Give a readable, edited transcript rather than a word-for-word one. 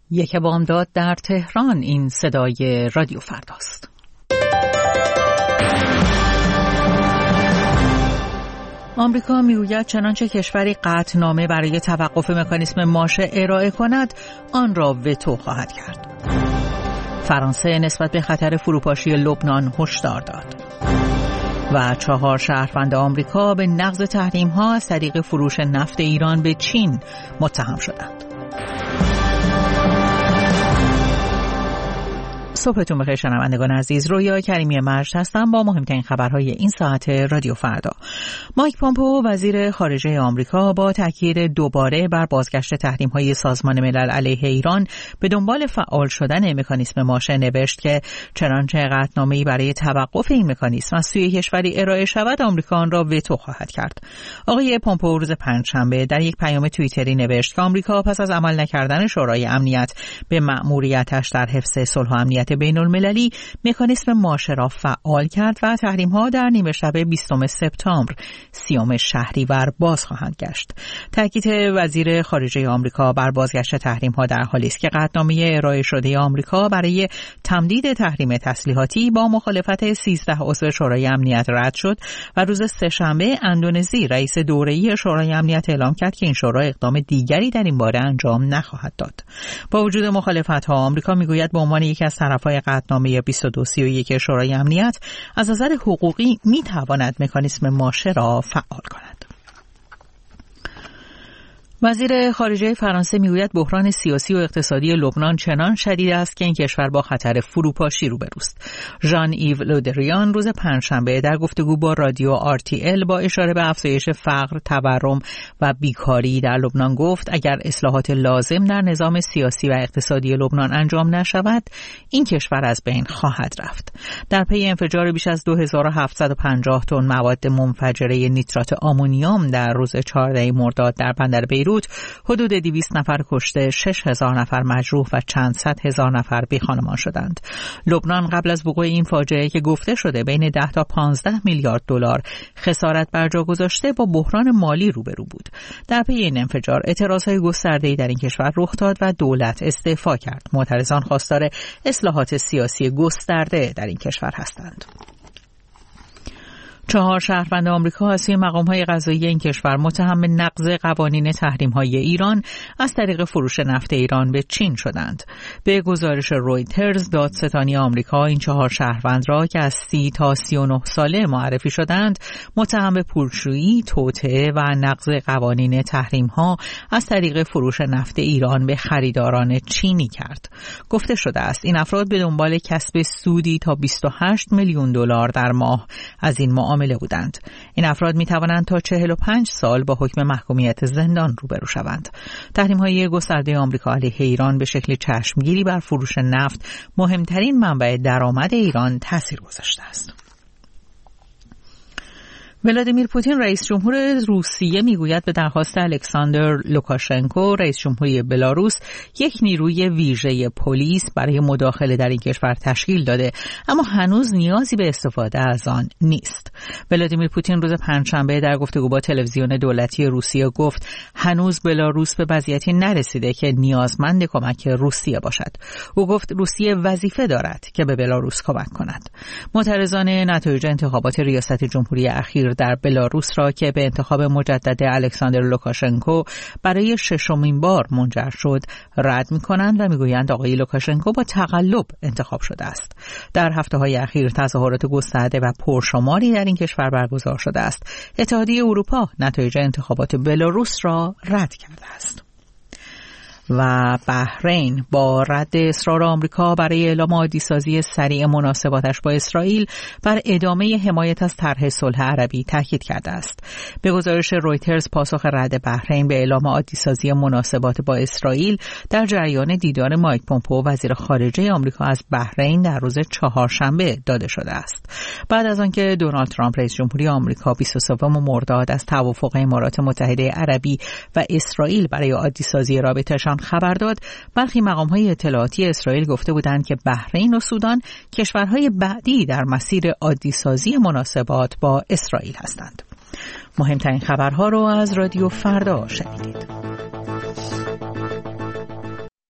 یک بامداد در تهران. این صدای رادیو فرداست. آمریکا میگوید چنانچه کشوری قطعنامه برای توقف مکانیسم ماشه ارائه کند، آن را وتو خواهد کرد. فرانسه نسبت به خطر فروپاشی لبنان هشدار داد. و 4 شهروند آمریکا به نقض تحریم‌ها از طریق فروش نفت ایران به چین متهم شدند. صبحتون بخیر شنوندگان عزیز، رویا کریمی مجد هستم با مهمترین خبرهای این ساعت رادیو فردا. مایک پومپئو وزیر خارجه آمریکا با تاکید دوباره بر بازگشت تحریم‌های سازمان ملل علیه ایران به دنبال فعال شدن مکانیسم ماشه نوشت که چنانچه قطعنامه‌ای برای توقف این مکانیسم از سوی کشوری ارائه شود، آمریکا آن را وتو خواهد کرد. آقای پومپئو روز پنجشنبه در یک پیام توییتری نوشت که آمریکا پس از عمل نکردن شورای امنیت به مأموریتش در حفظ صلح و امنیت بین المللی مکانیسم ماشه را فعال کرد و تحریم‌ها در نیمه شب 20 سپتامبر 30 شهریور باز خواهند گشت. تاکید وزیر خارجه آمریکا بر بازگشت تحریم‌ها در حالی است که قطعنامه ارائه شده آمریکا برای تمدید تحریم تسلیحاتی با مخالفت 13 عضو شورای امنیت رد شد و روز سه‌شنبه اندونزی رئیس دوره‌ای شورای امنیت اعلام کرد که این شورا اقدام دیگری در این باره انجام نخواهد داد. با وجود مخالفت‌ها، آمریکا میگوید به عنوان یکی از طرف‌های قطعنامه 2231 شورای امنیت از نظر حقوقی می‌تواند مکانیسم ماشه را فعال کند. وزیر خارجه فرانسه میگوید بحران سیاسی و اقتصادی لبنان چنان شدید است که این کشور با خطر فروپاشی روبروست. ژان ایو لودریان روز پنجشنبه در گفتگو با رادیو RTL با اشاره به افزایش فقر، تورم و بیکاری در لبنان گفت اگر اصلاحات لازم در نظام سیاسی و اقتصادی لبنان انجام نشود، این کشور از بین خواهد رفت. در پی انفجار بیش از 2750 تن مواد منفجره نیترات آمونیوم در روز 14 مرداد در بندر بیروت، حدود 200 نفر کشته، 6000 نفر مجروح و چند صد هزار نفر بی‌خانمان شدند. لبنان قبل از وقوع این فاجعه که گفته شده بین 10 تا 15 میلیارد دلار خسارت بر جا گذاشته، با بحران مالی روبرو بود. در پی این انفجار اعتراضهای گسترده‌ای در این کشور رخ داد و دولت استعفا کرد. معترضان خواستار اصلاحات سیاسی گسترده در این کشور هستند. 4 شهروند آمریکا از سوی مقام‌های قضایی این کشور متهم به نقض قوانین تحریم‌های ایران از طریق فروش نفت ایران به چین شدند. به گزارش رویترز، دادستانی آمریکا این 4 شهروند را که از 30 تا 39 ساله معرفی شدند متهم به پولشویی، توطئه و نقض قوانین تحریم‌ها از طریق فروش نفت ایران به خریداران چینی کرد. گفته شده است این افراد به دنبال کسب سودی تا 28 میلیون دلار در ماه از این معامله بودند. این افراد می توانند تا 45 سال با حکم محکومیت زندان روبرو شوند. تحریم‌های گسترده آمریکا علیه ایران به شکل چشمگیری بر فروش نفت، مهمترین منبع درآمد ایران، تاثیر گذاشته است. ولادیمیر پوتین رئیس جمهور روسیه میگوید به درخواست الکساندر لوکاشنکو رئیس جمهوری بلاروس یک نیروی ویژه پلیس برای مداخله در این کشور تشکیل داده، اما هنوز نیازی به استفاده از آن نیست. ولادیمیر پوتین روز پنجشنبه در گفتگو با تلویزیون دولتی روسیه گفت هنوز بلاروس به وضعیتی نرسیده که نیازمند کمک روسیه باشد. او گفت روسیه وظیفه دارد که به بلاروس کمک کند. معترضان نتایج انتخابات ریاست جمهوری اخیر در بلاروس را که به انتخاب مجدد الکساندر لوکاشنکو برای 6مین بار منجر شد رد می‌کنند و می‌گویند آقای لوکاشنکو با تقلب انتخاب شده است. در هفته‌های اخیر تظاهرات گسترده و پرشماری در این کشور برگزار شده است. اتحادیه اروپا نتایج انتخابات بلاروس را رد کرده است. و بحرین با رد اصرار آمریکا برای اعلام عادی‌سازی سریع مناسباتش با اسرائیل بر ادامه حمایت از طرح صلح عربی تاکید کرده است. به گزارش رویترز، پاسخ رد بحرین به اعلام عادی‌سازی مناسبات با اسرائیل در جریان دیدار مایک پومپئو وزیر خارجه آمریکا از بحرین در روز چهارشنبه داده شده است. بعد از آنکه دونالد ترامپ رئیس جمهوری آمریکا 23 مرداد از توافق امارات متحده عربی و اسرائیل برای عادی‌سازی رابطه‌شان خبر داد، برخی مقام‌های اطلاعاتی اسرائیل گفته بودند که بحرین و سودان کشورهای بعدی در مسیر عادی‌سازی مناسبات با اسرائیل هستند. مهمترین خبرها رو از رادیو فردا شنیدید.